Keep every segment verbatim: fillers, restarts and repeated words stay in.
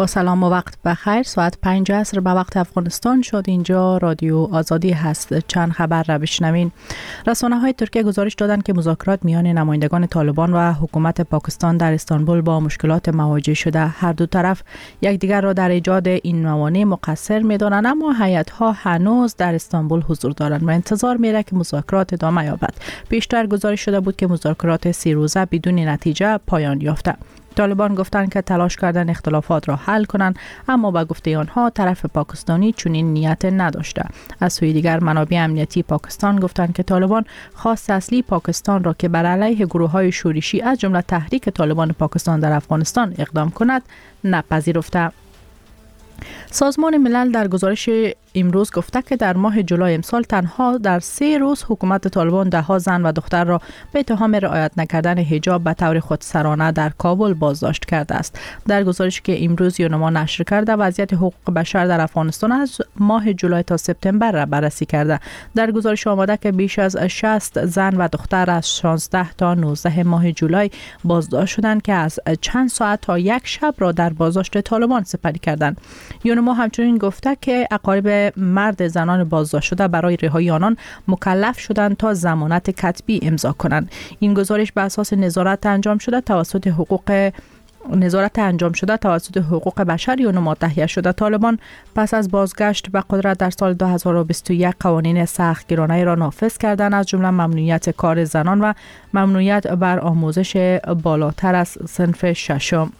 با سلام و وقت بخیر. ساعت پنج عصر به وقت افغانستان شد. اینجا رادیو آزادی هست. چند خبر را بشنوین. رسانه‌های ترکیه گزارش دادند که مذاکرات میان نمایندگان طالبان و حکومت پاکستان در استانبول با مشکلات مواجه شده. هر دو طرف یکدیگر را در ایجاد این موانع مقصر می‌دانند، اما هیئت‌ها هنوز در استانبول حضور دارند و انتظار می‌ره که مذاکرات ادامه یابد. پیشتر گزارش شده بود که مذاکرات سی روزه بدون نتیجه پایان یافته. طالبان گفتند که تلاش کردن اختلافات را حل کنند، اما با گفته آنها طرف پاکستانی چنین نیت نداشته. از سوی دیگر منابع امنیتی پاکستان گفتند که طالبان خواست اصلی پاکستان را که بر علیه گروه‌های شورشی از جمله تحریک طالبان پاکستان در افغانستان اقدام کند نپذیرفته. سازمان ملل در گزارش امروز گفته که در ماه جولای امسال تنها در سه روز حکومت طالبان ده ها زن و دختر را به اتهام رعایت نکردن حجاب به طور خودسرانه در کابل بازداشت کرده است. در گزارشی که امروز یونما نشر کرده، وضعیت حقوق بشر در افغانستان از ماه جولای تا سپتامبر را بررسی کرده. در گزارش آمده که بیش از شصت زن و دختر از شانزده تا نوزده ماه جولای بازداشت شدند که از چند ساعت تا یک شب را در بازداشت طالبان سپری کردند. یونما همچنین گفته که اقارب مرد زنان بازداشت شده برای رهایی آنان مکلف شدند تا ضمانت کتبی امضا کنند. این گزارش بر اساس نظارت انجام شده توسط حقوق نظارت انجام شده توسط حقوق بشر یونما تهیه شده. طالبان پس از بازگشت به قدرت در سال دو هزار و بیست و یک قوانین سختگیرانه را نافذ کردند، از جمله ممنوعیت کار زنان و ممنوعیت بر آموزش بالاتر از صنف ششم.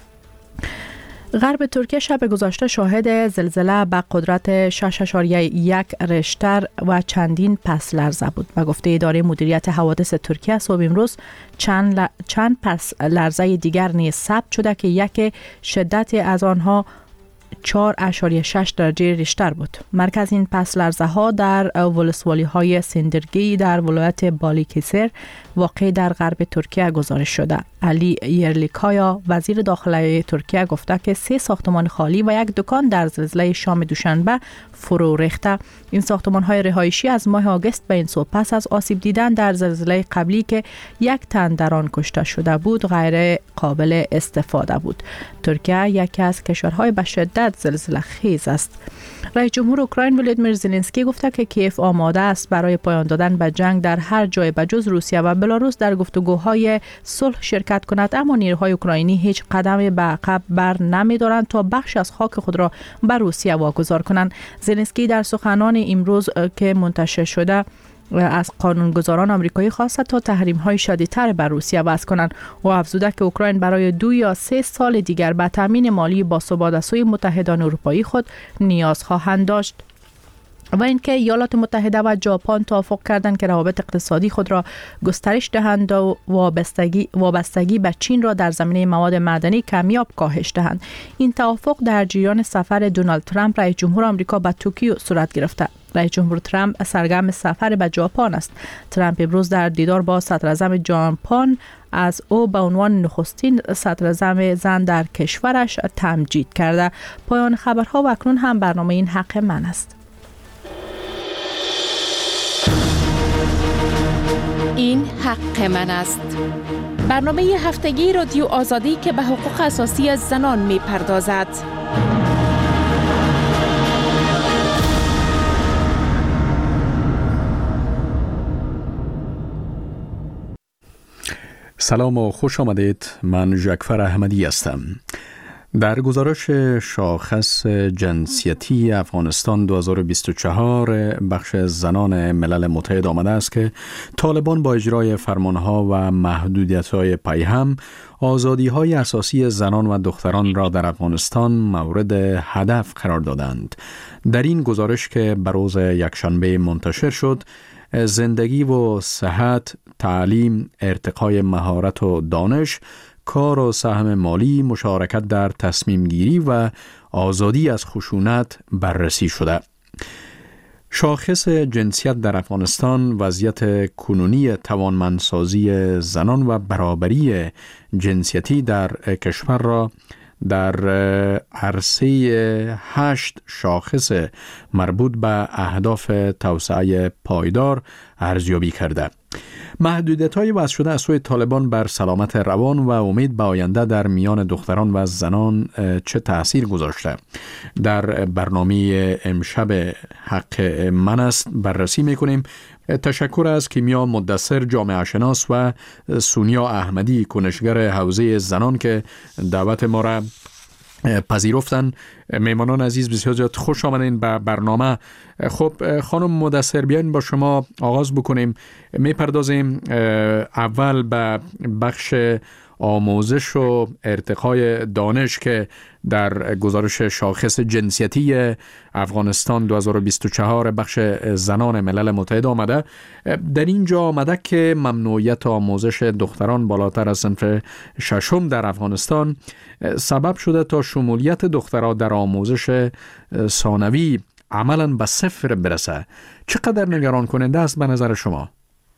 غرب ترکیه شب گذشته شاهد زلزله با قدرت شش اشاریه یک ریشتر و چندین پس لرزه بود. به گفته اداره مدیریت حوادث ترکیه، صبح امروز چند, ل... چند پس لرزه دیگر نیز ثبت شده که یک شدت از آنها چهار اشاریه شش درجه ریشتر بود. مرکز این پس لرزه ها در ولسوالی های سندرگی در ولایت بالیکسیر واقع در غرب ترکیه گزارش شده. علی یرلیکایا وزیر داخلی ترکیه گفته که سه ساختمان خالی و یک دکان در زلزله شام دوشنبه فرو ریخته. این ساختمان های رهایشی از ماه آگوست به این سو پس از آسیب دیدن در زلزله قبلی که یک تن در آن کشته شده بود غیر قابل استفاده بود. ترکیه یکی از کشورهای به شدت زلزله خیز است. رئیس جمهور اوکراین ولادیمیر زلنسکی گفته که کیف آماده است برای پایان دادن به جنگ در هر جای بجز روسیه و بلاروس در گفتگوهای صلح شرکت کند، اما نیروهای اوکراینی هیچ قدمی به عقب بر نمی‌دارند تا بخش از خاک خود را به روسیه واگذار کنند. زلنسکی در سخنان امروز که منتشر شده از قانونگذاران آمریکایی خواسته تا تحریم‌های شدیدتر بر روسیه وضع کنند و افزوده که اوکراین برای دو یا سه سال دیگر به تامین مالی باثبات از سوی متحدان اروپایی خود نیاز خواهند داشت. و اینکه ایالات متحده و ژاپن توافق کردند که روابط اقتصادی خود را گسترش دهند و وابستگی وابستگی به چین را در زمینه مواد معدنی کمیاب کاهش دهند. این توافق در جریان سفر دونالد ترامپ رئیس جمهور آمریکا به توکیو صورت گرفته. رئیس جمهور ترامپ سرگرم سفر به ژاپن است. ترامپ امروز در دیدار با صدراعظم ژاپن از او به عنوان نخستین صدراعظم زن در کشورش تمجید کرده. پایان خبرها و اکنون هم برنامه این حق من است. این حق من است. برنامه هفتگی رادیو آزادی که به حقوق اساسی زنان می پردازد. سلام و خوش آمدید. من ژکفر احمدی هستم. در گزارش شاخص جنسیتی افغانستان دو هزار و بیست و چهار بخش زنان ملل متحد آمده است که طالبان با اجرای فرمانها و محدودیت‌های پیهم آزادی‌های اساسی زنان و دختران را در افغانستان مورد هدف قرار دادند. در این گزارش که به روز یکشنبه منتشر شد، زندگی و صحت، تعلیم، ارتقای مهارت و دانش، کار و سهم مالی، مشارکت در تصمیم گیری و آزادی از خشونت بررسی شده. شاخص جنسیت در افغانستان وضعیت کنونی توانمندسازی زنان و برابری جنسیتی در کشور را در عرصه هشت شاخص مربوط به اهداف توسعه پایدار ارزیابی کرده. محدودیت‌های وضع شده از سوی طالبان بر سلامت روان و امید به آینده در میان دختران و زنان چه تأثیر گذاشته؟ در برنامه امشب حق من است بررسی می‌کنیم. تشکر از کیمیا مدثر جامعه شناس و سونیا احمدی کنشگر حوزه زنان که دعوت ما را پذیرفتن. میمانان عزیز بسیار زیاد خوش آمدین به برنامه. خب خانم مدثر، بیاین با شما آغاز بکنیم. میپردازیم اول به بخش آموزش و ارتقای دانش که در گزارش شاخص جنسیتی افغانستان دو هزار و بیست و چهار بخش زنان ملل متحد آمده. در اینجا آمده که ممنوعیت آموزش دختران بالاتر از صنف ششم در افغانستان سبب شده تا شمولیت دختران در آموزش ثانوی عملاً به صفر برسه. چقدر نگران کننده است به نظر شما؟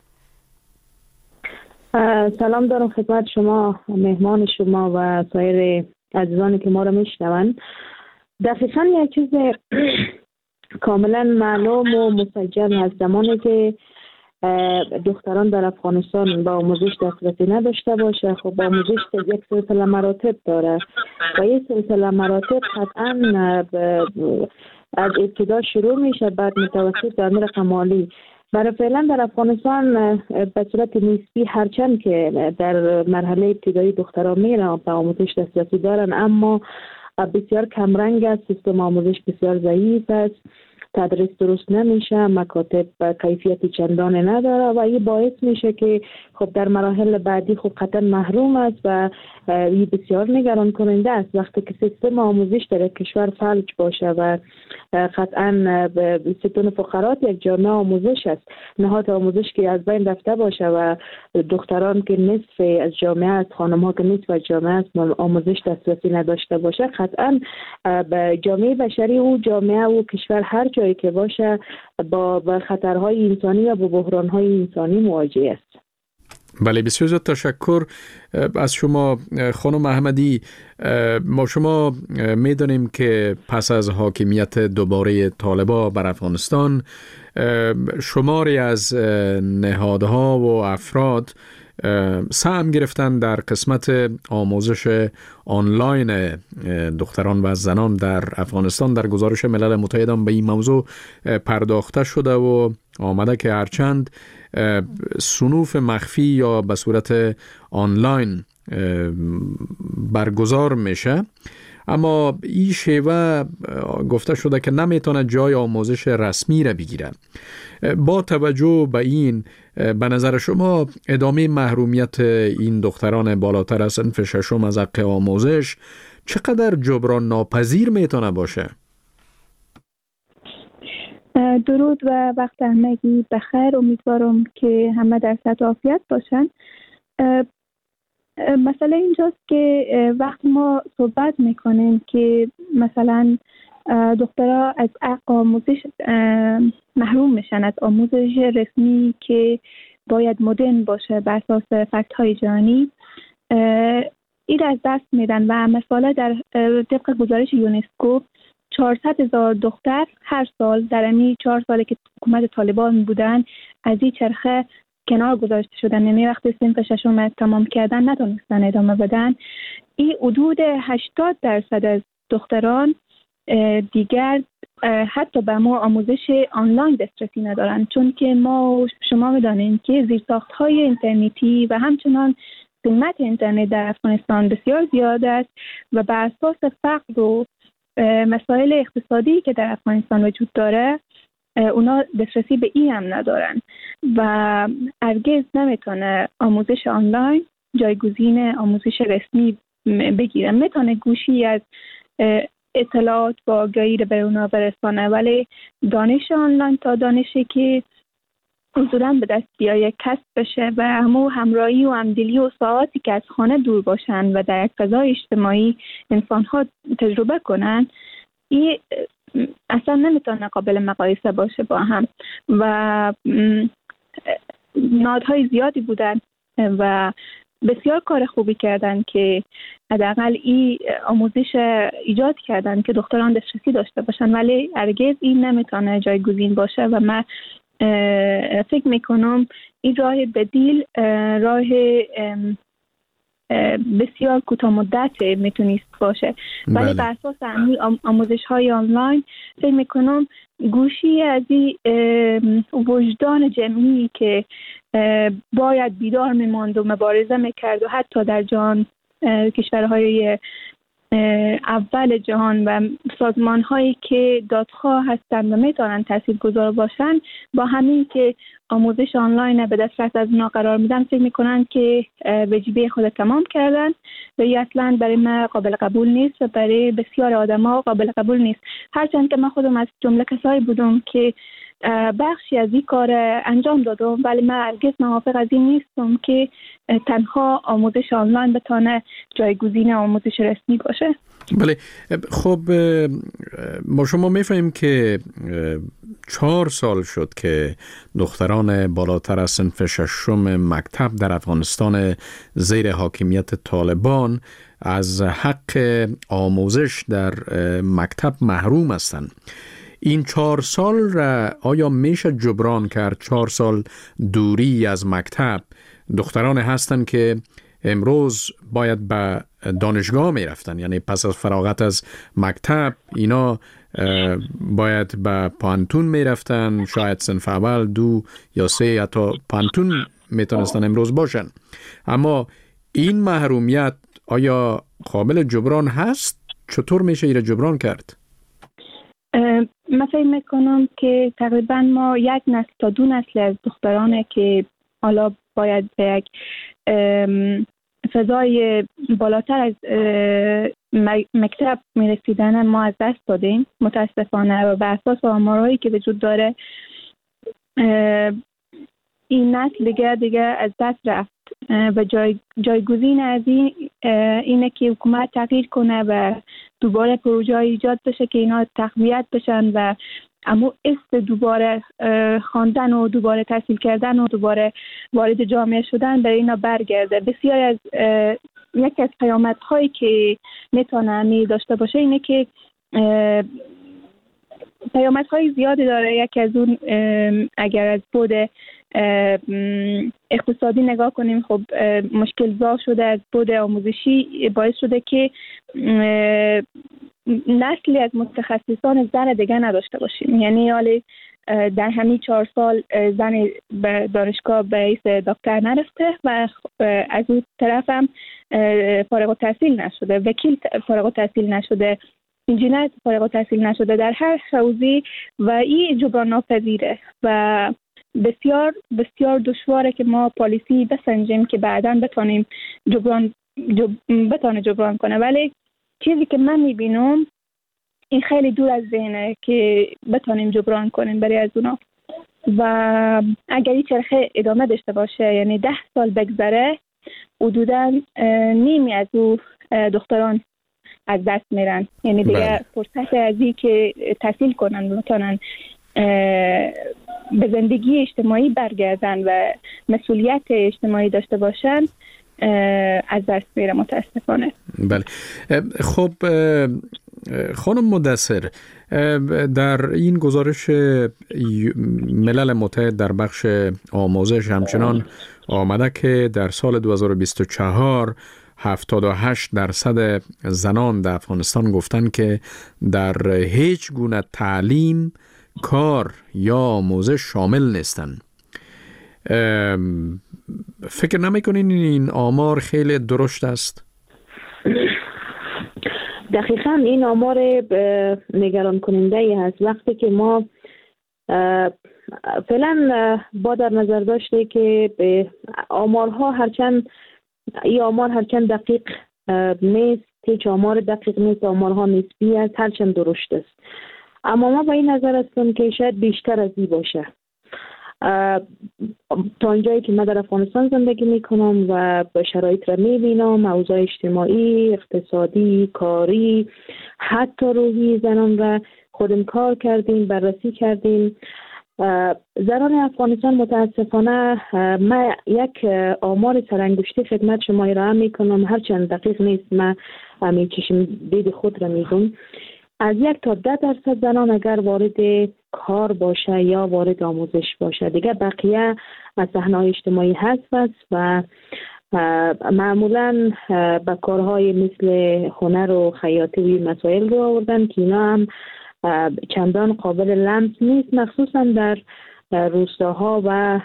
سلام دارم خدمت شما، مهمان شما و سایر عزیزانی که ما را میشنوند. دقیقاً یک چیز کاملا معلوم و مسجل از زمانی که دختران در افغانستان با آموزش دسترسی نداشته باشه. خب با آموزش یک سلسله مراتب داره و یک سلسله مراتب قطعاً از ابتدا شروع میشه، بعد متوسط در رقم عالی. برای فعلا در افغانستان به صورت نسبی هرچند که در مرحله ابتدایی دختران میرن به آموزش دسترسی دارن، اما بسیار کمرنگ است، سیستم آموزش بسیار ضعیف است، تدریس درست نمیشه، مکاتب کیفیت چندانی نداره و این باعث میشه که خب در مراحل بعدی خب قطعا محروم است و این بسیار نگران کننده است وقتی که سیستم آموزش در کشور فلج باشه و قطعا ستون فقرات یک جامعه آموزش است، نهاد آموزش که از بین رفته باشه و دختران که نصف از جامعه است، خانم ها که نصف از جامعه است آموزش دسترسی نداشته باشه، قطعا به جامعه بشری و جامعه و کشور هر جایی که باشه با خطرهای انسانی و با بحرانهای انسانی مواجه است. بله، بسیار زیاد تشکر از شما خانم احمدی. ما شما میدانیم که پس از حاکمیت دوباره طالبان بر افغانستان شماری از نهادها و افراد سهم گرفتن در قسمت آموزش آنلاین دختران و زنان در افغانستان. در گزارش ملل متحد هم به این موضوع پرداخته شده و آمده که هرچند صنوف مخفی یا به صورت آنلاین برگزار میشه، اما این شیوه گفته شده که نمیتونه جای آموزش رسمی را بگیره. با توجه به این، به نظر شما ادامه محرومیت این دختران بالاتر از صنف ششم از حق آموزش چقدر جبران ناپذیر میتونه باشه؟ درود و وقت همگی بخیر. امیدوارم که همه در صحت و عافیت باشن. مسئله اینجاست که وقتی ما صحبت میکنیم که مثلا دخترها از حق آموزش محروم میشن، از آموزش رسمی که باید مدرن باشه بر اساس فکت های جهانی، این از دست میدن و مثلا در طبق گزارش یونسکو چهارصد هزار دختر هر سال در این چهار سالی که حکومت طالبان بودن از این چرخه کنار گذاشته شدن، یعنی وقتی صنف ششم تمام کردن نتونستن ادامه بدن. این حدود هشتاد درصد از دختران دیگر حتی به ما آموزش آنلاین دسترسی ندارن، چون که ما شما میدانیم که زیرساخت‌های اینترنتی و همچنان قیمت اینترنت در افغانستان بسیار زیاد است و بر اساس فقر و مسائل اقتصادی که در افغانستان وجود داره اونا دسترسی به این هم ندارن و هرگز نمیتونه آموزش آنلاین جایگزین آموزش رسمی بگیره. میتونه گوشی از اطلاعات و آگاهی رو به اونا برسانه، ولی دانش آنلاین تا دانشی که حضوراً به دست بیایه کسب بشه و همو همراهی و همدلی و ساعاتی که از خانه دور باشن و در یک فضای اجتماعی انسان‌ها تجربه کنن، این اصلا نمیتونه قابل مقایسه باشه با هم و نهادهای زیادی بودن و بسیار کار خوبی کردن که حداقل این آموزش ایجاد کردن که دختران دسترسی داشته باشن، ولی هرگز این نمیتونه جایگزین باشه و من فکر میکنم این راه بدیل راه بسیار کوتاه مدت میتونیست باشه. ولی بر اساس آموزش های آنلاین فکر میکنم گوشی از این وجدان جمعی که باید بیدار میماند و مبارزه میکرد و حتی در جهان کشورهای اول جهان و سازمان هایی که دادخواه هستند و میتونن تاثیرگذار باشن، با همین که آموزش آنلاین به دسترس از اونا قرار میدن، فکر میکنن که وجیبه خود تمام کردن و این اصلا برای من قابل قبول نیست و برای بسیار آدم ها قابل قبول نیست. هرچند که من خودم از جمله کسایی بودم که بخشی از این کار انجام دادم، ولی من هرگز موافق از این نیستم که تنها آموزش آنلاین بتونه جایگزین آموزش رسمی باشه. بله، خب ما شما میفهمیم که چهار سال شد که دختران بالاتر از صنف ششم مکتب در افغانستان زیر حاکمیت طالبان از حق آموزش در مکتب محروم هستند. این چهار سال را آیا میشه جبران کرد؟ چهار سال دوری از مکتب. دختران هستند که امروز باید به دانشگاه می رفتن، یعنی پس از فراغت از مکتب اینا باید به پانتون می رفتن، شاید صنف اول، دو یا سه، حتی پانتون می تونستن امروز باشن. اما این محرومیت آیا قابل جبران هست؟ چطور میشه ایره جبران کرد؟ من فکر میکنم که تقریبا ما یک نسل تا دو نسل از دخترانه که حالا باید به یک فضای بالاتر از مکتب میرسیدن ما از دست دادیم متاسفانه، و بر اساس آمارهایی که وجود داره این نسل دیگه دیگه از دست رفت و جای جایگزین از این اینه که حکومت تغییر کنه و دوباره پروژه ایجاد بشه که اینا تقویت بشن و اما است دوباره خواندن و دوباره تحصیل کردن و دوباره وارد جامعه شدن برای اینا برگرده. بسیار از یک از پیامدهایی که میتونه داشته باشه اینه که پیامدهای زیادی داره. یکی از اون اگر از بود اقتصادی نگاه کنیم، خب مشکل زا شده از بود آموزشی، باعث شده که نسلی از متخصصان زن دیگه نداشته باشیم. یعنی حالی در همین چهار سال زن به دانشگاه به حیث دکتر نرفته و از اون طرف هم فارغ التحصیل نشده، وکیل فارغ التحصیل نشده، انجینر فارغ التحصیل نشده در هر حوزه و این جبران ناپذیره و بسیار بسیار دشواره که ما پالیسی بسنجیم که بعداً بتونیم جبران جب... بتونه جبران کنه. ولی چیزی که من میبینم این خیلی دور از ذهنه که بتونیم جبران کنیم برای از اونا، و اگر این چرخه ادامه داشته باشه، یعنی ده سال بگذره، حدوداً نیمی از او دختران از دست میرن. یعنی دیگه بله. فرصت از این که تحصیل کنن بتونن به زندگی اجتماعی برگردن و مسئولیت اجتماعی داشته باشن از دست میره متاسفانه. بله. خب خانم مدثر، در این گزارش ملل متحد در بخش آموزش همچنان آمده که در سال دو هزار و بیست و چهار هفتاد و هشت درصد زنان در افغانستان گفتن که در هیچ گونه تعلیم، کار یا آموزش شامل نیستن. فکر نمی‌کنین این آمار خیلی درشت است؟ دقیقاً این آمار نگران کننده هست. وقتی که ما فعلا با در نظر داشته که به آمارها هرچند این آمار هرچند دقیق نیست، هیچ آمار دقیق نیست، آمارها نسبی است، هرچند درشت است، اما ما با این نظر هستم که شاید بیشتر از این باشه. تا اینجایی که من در افغانستان زندگی میکنم و به شرایط را میبینم، اوضاع اجتماعی، اقتصادی، کاری، حتی روحی زنان را خودم کار کردیم، بررسی کردیم. زنان افغانستان متاسفانه، من یک آمار سرانگشتی خدمت شما ارائه میکنم، هر چند دقیق نیست، من همین چشم دید خود را میگم. از یک تا ده درصد زنان اگر وارد کار باشه یا وارد آموزش باشه، دیگه بقیه از صحنه‌های اجتماعی حذف است و معمولا به کارهای مثل هنر و خیاطی و مسائل رو آوردن که اینا هم چندان قابل لمس نیست، مخصوصا در روستاها و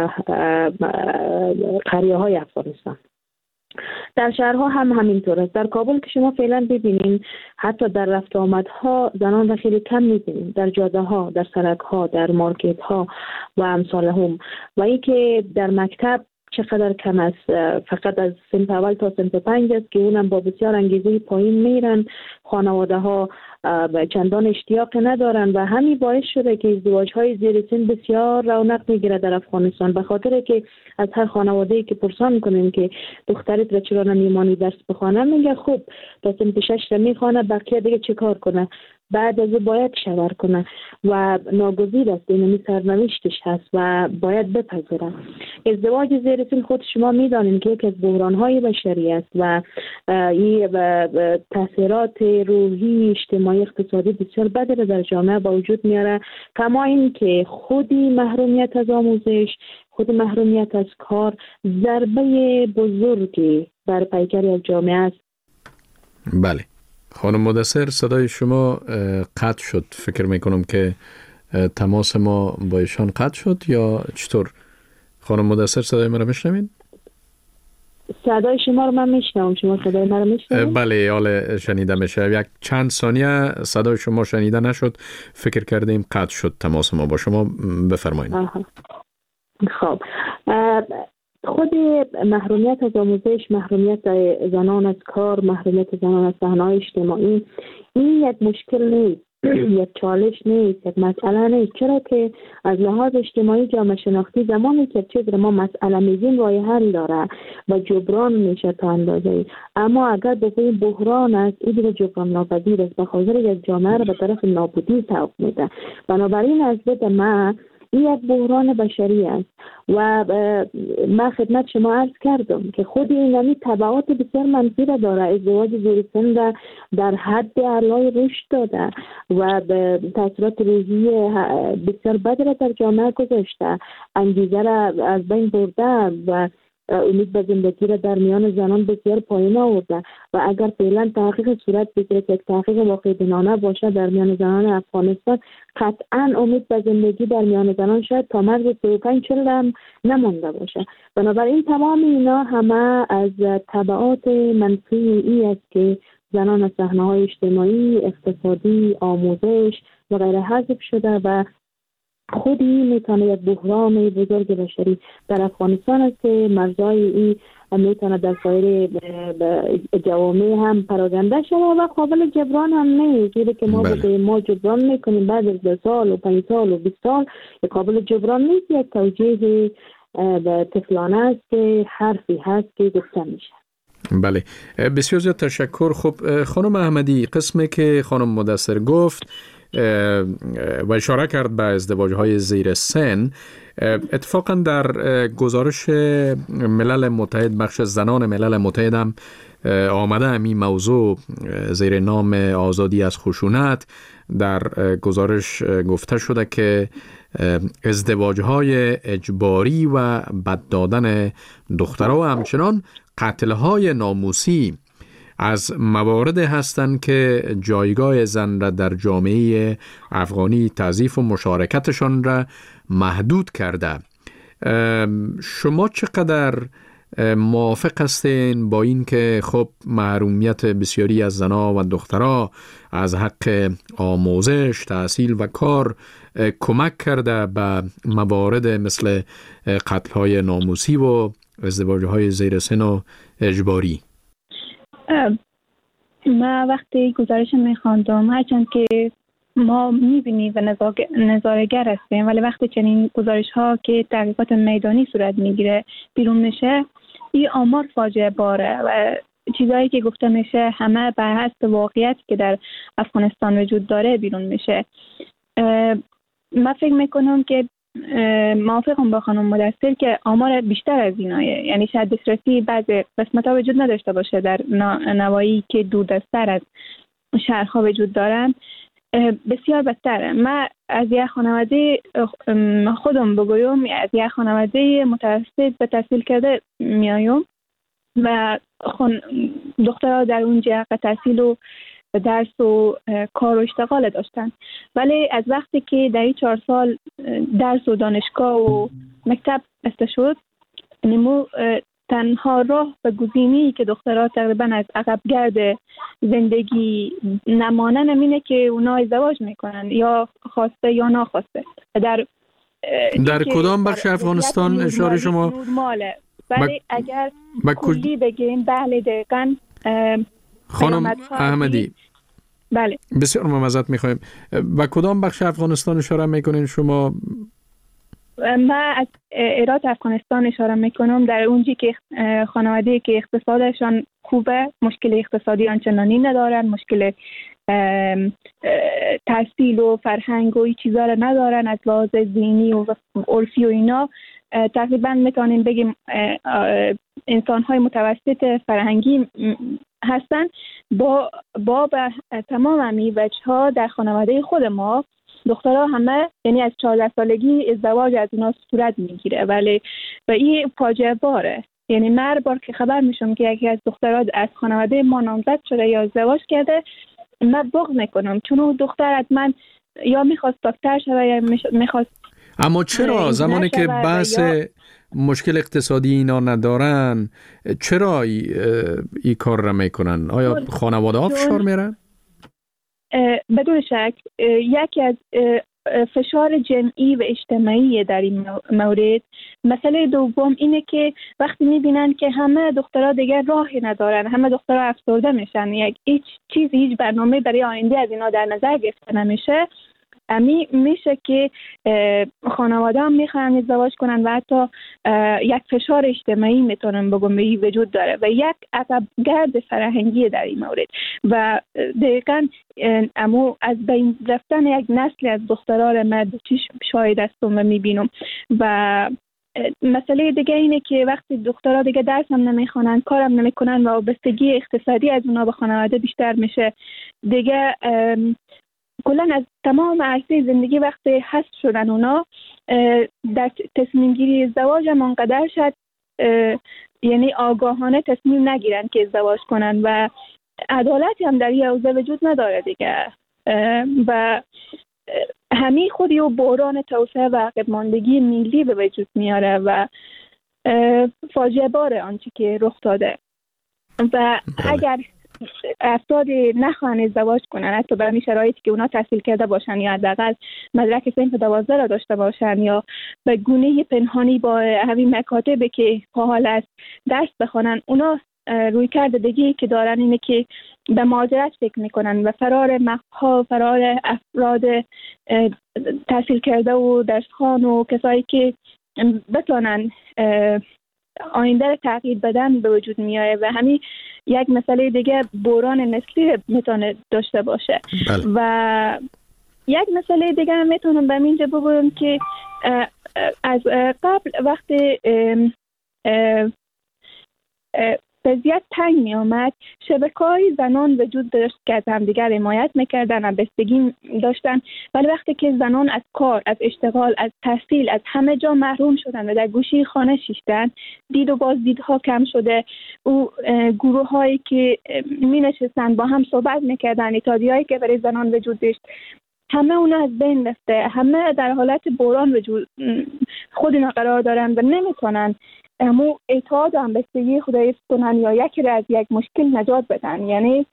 قریه های افغانستان. در شهرها هم همینطور است. در کابل که شما فعلا ببینین، حتی در رفت آمدها زنان را خیلی کم می‌بینید، در جاده ها، در سرک ها، در مارکت ها و امثال هم. و این که در مکتب چقدر کم است، فقط از صنف اول تا صنف پنج است که اونم با بسیار انگیزه پایین میرن. خانواده ها چندان اشتیاق ندارن و همین باعث شده که ازدواج های زیر سن بسیار رونق میگیره در افغانستان، به خاطر که از هر خانواده‌ای که پرسان میکنیم که دخترت را چرا نمیمانی درس بخونه، میگه خب تا صنف شش را میخوانه، بقیه دیگه چه کار کنه، بعد از باید شوهر کنه و ناگزیر است، این سرنوشتش هست و باید بپذیره. ازدواج زیر سن خود شما میدانید که یکی از بحران‌های بشری است و این تاثیرات روحی، اجتماعی، اقتصادی بسیار بدی را در جامعه با وجود میاره، کما این که خودی محرومیت از آموزش، خود محرومیت از کار ضربه بزرگی بر پیکری از جامعه است. بله خانم مدثر، صدای شما قطع شد. فکر میکنم که تماس ما با ایشان قطع شد یا چطور؟ خانم مدثر صدای ما رو میشنوید؟ صدای شما رو من میشنوم. شما صدای ما رو میشنوید؟ بله، حالا شنیده میشه. یک چند ثانیه صدای شما شنیده نشد، فکر کردیم قطع شد تماس ما با شما. بفرمایید. خب، خود محرومیت از آموزش، محرومیت زنان از کار، محرومیت زنان از صحنه‌های اجتماعی، این یک مشکل نیست، یک چالش نیست، یک مسئله نیست، چرا که از لحاظ اجتماعی جامعه شناختی زمانی که چیز ما مسئله میگیم راه حل داره و جبران میشه تا اندازه‌ای، اما اگر به بحران است، این دیگه جبران ناپذیر است، به خاطر یک جامعه را به طرف نابودی سوق میده. بنابراین از دید من این یک بحران بشری است و من خدمت شما عرض کردم که خود این نمی تبعات بسیار منفی را داره. ازدواج زیر سن در حد اعلای رشد داده و به تاثیرات روحی بسیار بد را در جامعه گذاشته، انگیزه را از بین برده و امید به زندگی را در میان زنان بسیار پایین آورده. و اگر فعلا تحقیق صورت بگیره که تحقیق واقع بینانه باشه در میان زنان افغانستان، قطعا امید به زندگی در میان زنان شاید تا مرز سی و پنج چهل هم نمانده باشه. بنابراین تمام اینا همه از تبعات منفی ای است که زنان از صحنه‌های اجتماعی، اقتصادی، آموزش و غیره حذف شده و خودی میتونه یک بحران بزرگ بشری در افغانستان است که مرزهای این میتونه در سایر جوامع هم پراکنده شده و قابل جبران هم نیست. چیزی که ما بله. ما جبران میکنیم بعد از دو سال و پنج سال و بیست سال قابل جبران نیست. یک توجیه طفلانه است که حرفی هست که گفته میشه. بله، بسیار زیاد تشکر. خب خانم احمدی، قسمی که خانم مدثر گفت و اشاره کرد به ازدواج‌های زیر سن، اتفاقا در گزارش ملل متحد، بخش زنان ملل متحد هم آمده همین موضوع زیر نام آزادی از خشونت. در گزارش گفته شده که ازدواج‌های اجباری و بد دادن دخترها و همچنان قتل‌های ناموسی از موارد هستند که جایگاه زن را در جامعه افغانی تضعیف و مشارکتشان را محدود کرده. شما چقدر موافق هستین با این که خب محرومیت بسیاری از زنها و دخترها از حق آموزش، تحصیل و کار کمک کرده به موارد مثل قتل‌های ناموسی و ازدواج‌های زیر سن و اجباری؟ من وقتی گزارش میخواندم، هرچند که ما میبینیم و نظاره‌گر هستیم، ولی وقتی چنین گزارش ها که تحقیقات میدانی صورت میگیره بیرون میشه، این آمار فاجعه باره و چیزایی که گفته میشه همه بر حسب واقعیت که در افغانستان وجود داره بیرون میشه. من فکر میکنم که موافقم با خانم مدثر که آمار بیشتر از اینایه، یعنی شاید دسترسی بعض قسمت‌ها وجود نداشته باشه در نواحی که دوردست‌تر از شهرها وجود دارن، بسیار بدتره. من از یک خانواده خودم بگویم، از یک خانواده متوسط به تحصیل کرده میایم و دخترها در اونجا حق تحصیل و درس و کار و اشتغال داشتن، ولی از وقتی که در این چهار سال درس و دانشگاه و مکتب بسته شد، نمو تنها راه و گزینه‌ای که دخترها تقریبا از عقب گرد زندگی نمانن اینه که اونا ازدواج میکنن، یا خواسته یا ناخواسته. در در کدام بخش افغانستان اشاره شما؟ نورماله، ولی اگر کلی بگیم بله دقیقاً. خانم احمدی، بله بسیار معذرت میخوایم، و کدام بخش افغانستان اشاره میکنین شما؟ من از ایرات افغانستان اشاره میکنم، در اونجی که خانواده که اقتصادشان خوبه، مشکل اقتصادی آنچنانی ندارن، مشکل تحصیل و فرهنگ و این چیزا رو ندارن، از لحاظ دینی و عرفی و اینا تقریبا میتونیم بگیم انسان‌های متوسط فرهنگی هستن. با با تمام امی وجه‌ها در خانواده خود ما دخترها همه، یعنی از چهارده سالگی ازدواج از اونا صورت میگیره، ولی و این فاجعه باره. یعنی من هر بار که خبر میشم که یکی از دخترها از خانواده ما نامزد شده یا ازدواج کرده، من بغض میکنم، چون اون دختر از من یا میخواست دکتر شده یا میخواست. اما چرا زمانی که بحث یا... مشکل اقتصادی اینا ندارن، چرا ای, ای کار را میکنن؟ آیا خانواده ها فشار میرن؟ بدون شک یکی از فشار جمعی و اجتماعی در این مورد. مسئله دوم اینه که وقتی میبینن که همه دخترها دیگر راهی ندارن، همه دخترها افسرده میشن، یک هیچ چیزی، هیچ برنامه برای آینده از اینا در نظر گرفته نمیشه، امی میشه که خانواده هم میخوان ازدواج کنن و حتی یک فشار اجتماعی میتونن بگم به وجود داره و یک عقب گرد فرهنگی در این مورد و دقیقاً امو از بین رفتن یک نسل از دخترها من چشم شاهد هستم و میبینم. و مسئله دیگه اینه که وقتی دخترها دیگه درس هم نمیخونن، کارم نمیکنن و وابستگی اقتصادی از اونا به خانواده بیشتر میشه دیگه. کلن از تمام عرصه زندگی وقتی حذف شدن اونا در تصمیم گیری ازدواج هم انقدر شد، یعنی آگاهانه تصمیم نگیرن که ازدواج کنن و عدالتی هم در این حوزه وجود نداره دیگه و همین خودی و بحران توسعه و عقب ماندگی ملی به وجود میاره و فاجعه باره آنچه که رخ داده. و اگر افراد نخواهن ازدواج کنن، حتی به همین شرایطی که اونا تحصیل کرده باشن یا حداقل مدرک صنف دوازده را داشته باشن یا به گونه پنهانی با همین مکاتبی که حال است درس بخونن، اونا روی کرده دیگه که دارن اینه که به مهاجرت فکر میکنن و فرار مقها، فرار افراد تحصیل کرده و درسخوان و کسایی که بتونن آینده را تغییر بدن به وجود میاره و همین یک مسئله دیگه بحران نسلی میتونه داشته باشه. بله. و یک مسئله دیگه هم میتونم به اینجا بگم که از قبل وقتی وضعیت تنگ می آمد، شبکه‌های زنان وجود داشت که از همدیگر حمایت میکردن و بستگی داشتن، ولی وقتی که زنان از کار، از اشتغال، از تحصیل، از همه جا محروم شدن و در گوشی خانه شیشتن، دید و بازدیدها کم شده، او گروه هایی که می نشستن با هم صحبت میکردن، اتحادیه‌ای که برای زنان وجود داشت، همه اونا از بین رفته، همه در حالت بحران وجود خود اینا قرار دارن و نمیتونن امو اتحاد و همبستگی خدایی کنن یا یکی را از یک مشکل نجات بدن. یعنی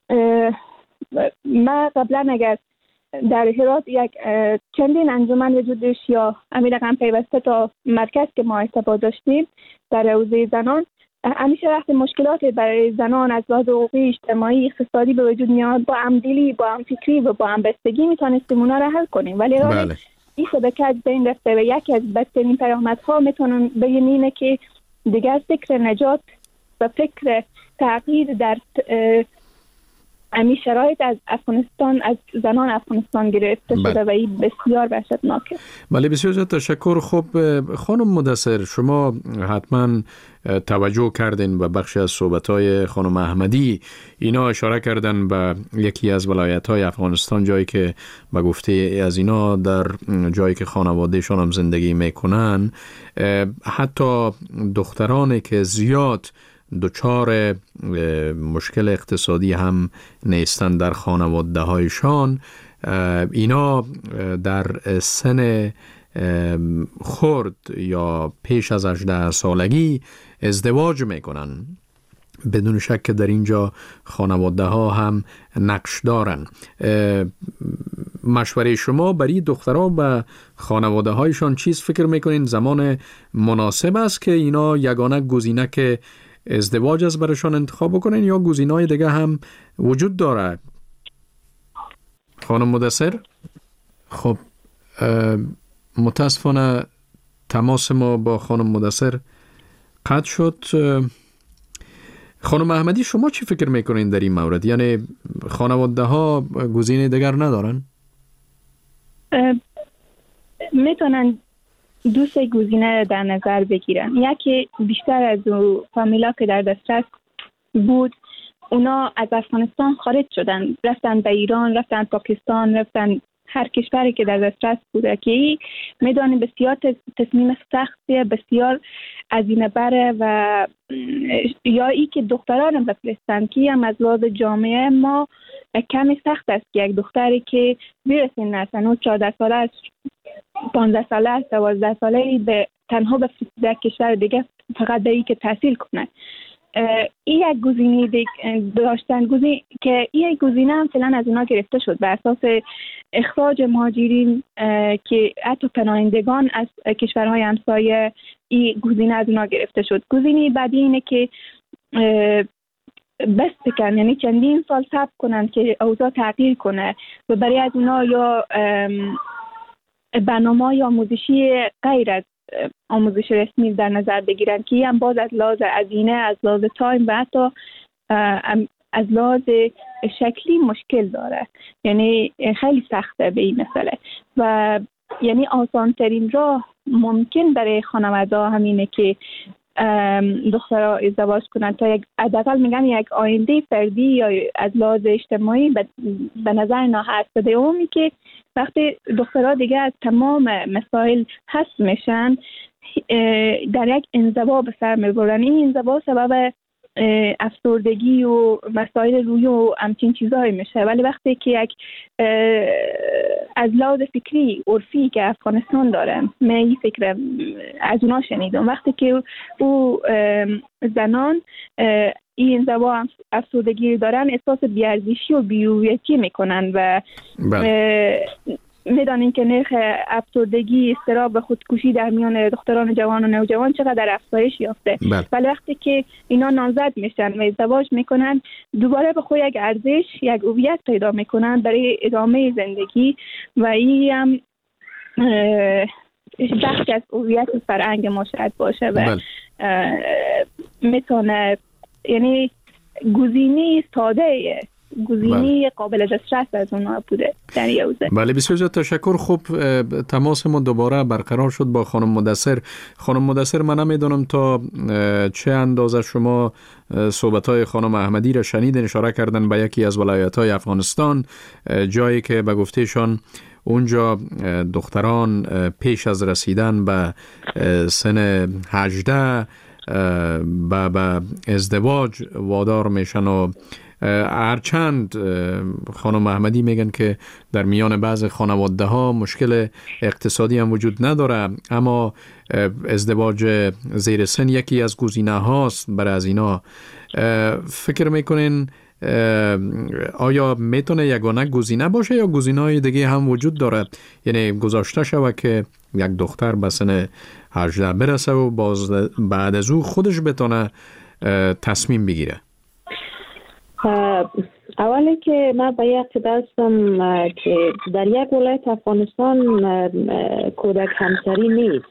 ما قبلا اگر در هرات یک چندین انجمن وجود داشت یا همین رقم پیوسته تا مرکز که ما ارتباط داشتیم در حوزه زنان، همیشه وقتی مشکلات برای زنان از لحاظ حقوقی، اجتماعی، اقتصادی به وجود میاد، با همدلی، با همفکری و با همبستگی میتونستیم اونا را حل کنیم. ولی بله. این شبکه از بین رفته و یکی از بدترین پیامدها میتونن بگیم اینه که دیگر فکر نجات و فکر تغییر در امی شرایط از افغانستان، از زنان افغانستان گرفته شده و این بسیار وحشتناکه. بله بسیار زیاد تشکر. خب خانم مدثر، شما حتما توجه کردین به بخش از صحبت‌های خانم احمدی. اینا اشاره کردن به یکی از ولایت‌های افغانستان، جایی که به گفته از اینا در جایی که خانوادهشان هم زندگی میکنن، حتی دخترانی که زیاد دچار مشکل اقتصادی هم نیستن در خانواده هایشان، اینا در سن خرد یا پیش از هجده سالگی ازدواج میکنن. بدون شک که در اینجا خانواده ها هم نقش دارن. مشوره شما برای دخترها به خانواده هایشان چیز فکر میکنین زمان مناسب است که اینا یگانه گزینه که ازدواج از برشان انتخاب بکنین یا گزینه‌های دیگه هم وجود داره؟ خانم مدثر، خب متاسفانه تماس ما با خانم مدثر قطع شد. خانم احمدی، شما چی فکر میکنین در این مورد؟ یعنی خانواده ها گزینه دیگر ندارن؟ میتونن دو سه گزینه در نظر بگیرن. یکی بیشتر از اون فامیلا که در دسترس بود، اونا از افغانستان خارج شدن، رفتن به ایران، رفتن پاکستان، رفتن هر کشوری که در دسترس بوده که میدانیم بسیار تصمیم سختیه، بسیار هزینه بره و یا ای که دختران بفرستن که هم از لحاظ جامعه ما کمی سخت است که یک دختری که برسین نسن چهارده ساله است، پانزده ساله است، دوازده ساله به تنها بفرسته در کشور دیگه فقط به ای که تحصیل کنه. این یک گزینه داشتن گزینه که این گزینه هم فعلا از اونا گرفته شد بر اساس اخراج مهاجرین که حتی پناهندگان از کشورهای همسایه، این گزینه از اونا گرفته شد. گزینه بعدی اینه که بس بکن، یعنی چندین سال صبر کنن که اوضاع تغییر کنه و برای از اونا یا برنامه یا آموزشی غیر از آموزش رسمی در نظر بگیرن که هم باز از لحاظ هزینه، از لحاظ تایم و حتی از لحاظ شکلی مشکل داره. یعنی خیلی سخته به این مسئله و یعنی آسان ترین راه ممکن برای خانواده همینه که دخترها ازدواج کنن تا یک حداقل میگم یک آینده فردی یا از لحاظ اجتماعی به نظر اینا هست. دومی که وقتی دخترها دیگه از تمام مسائل حذف میشن، در یک انزوا به سر میبرن. این انزوا سبب افسردگی و مسائل روحی و همچین چیزایی میشه. ولی وقتی که یک از لحاظ فکری عرفی که افغانستان دارن، من این فکر از اونا شنیدم، وقتی که او زنان این انزوا افسردگی دارن، احساس بی‌ارزشی و بی‌هویتی میکنن و میدانیم که نرخ افسردگی، اضطراب و خودکشی در میان دختران جوان و نوجوان چقدر افزایش یافته. ولی وقتی که اینا نامزد میشن و ازدواج میکنن، دوباره به خود یک ارزش، یک هویت پیدا میکنن برای ادامه زندگی و این هم بخشی از هویت فرهنگ ما شاید باشه و میتونه، یعنی گزینه ساده، گزینه قابل دسترس از اونها بوده در یوزه. بله بسیار زیاد تشکر. خوب تماس ما دوباره برقرار شد با خانم مدثر. خانم مدثر، من نمیدونم تا چه اندازه شما صحبت‌های خانم احمدی را شنیدین. اشاره کردن به یکی از ولایت‌های افغانستان، جایی که به گفتهشان اونجا دختران پیش از رسیدن به سن هجده به ازدواج وادار میشن و هرچند خانم احمدی میگن که در میان بعض خانواده ها مشکل اقتصادی هم وجود نداره، اما ازدواج زیر سن یکی از گزینه هاست برای از اینا. فکر میکنین آیا میتونه یگانه گزینه باشه یا گزینه های دیگه هم وجود داره؟ یعنی گذاشته شود که یک دختر به سن هجده برسه و باز بعد از او خودش بتونه تصمیم بگیره؟ اولی که من به یک دستم که در یک ولایت افغانستان کودک همسری نیست.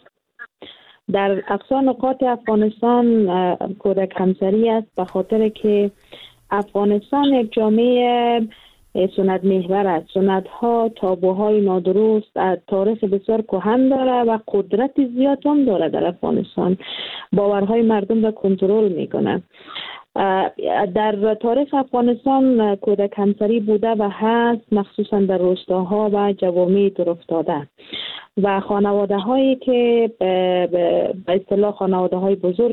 در اقصا نقاط افغانستان کودک همسری است به خاطر که افغانستان یک جامعه سنت محور است. سنت ها، تابوهای نادرست، تاریخ بسیار کهن داره و قدرت زیاد هم داره در افغانستان. باورهای مردم را کنترل میکنه. در تاریخ افغانستان کودک همسری بوده و هست، مخصوصا در روستاها و جوامع دور افتاده و خانواده هایی که به اصطلاح خانواده های بزرگ